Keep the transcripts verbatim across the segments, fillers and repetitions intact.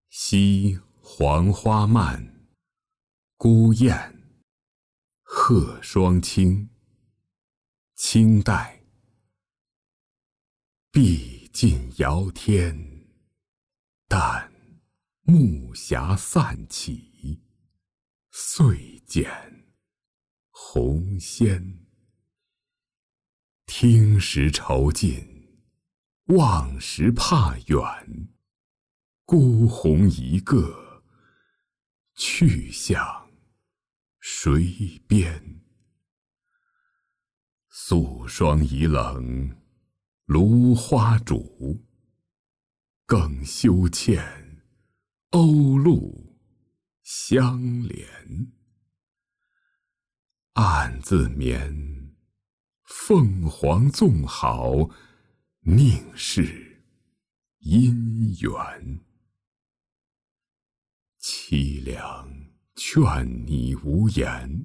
西黄花漫，孤雁，鹤双清。清代。毕尽遥天，但暮霞散起，岁减红鲜。听时愁近，望时怕远，孤鸿一个，去向谁边？素霜已冷，芦花主，更休欠鸥鹭相连。暗自眠，凤凰纵好，宁是姻缘？凄凉劝你无言，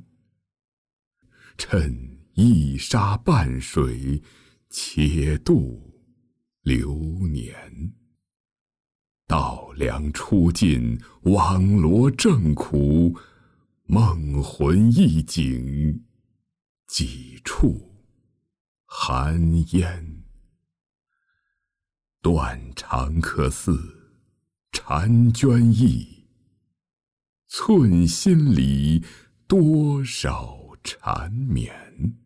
趁一沙半水，且度流年。稻粱初尽，网罗正苦，梦魂一景，几处寒烟。断肠客似婵娟意，寸心里多少缠绵。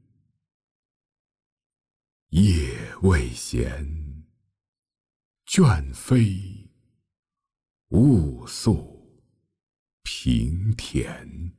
夜未闲，倦飞，雾宿平田。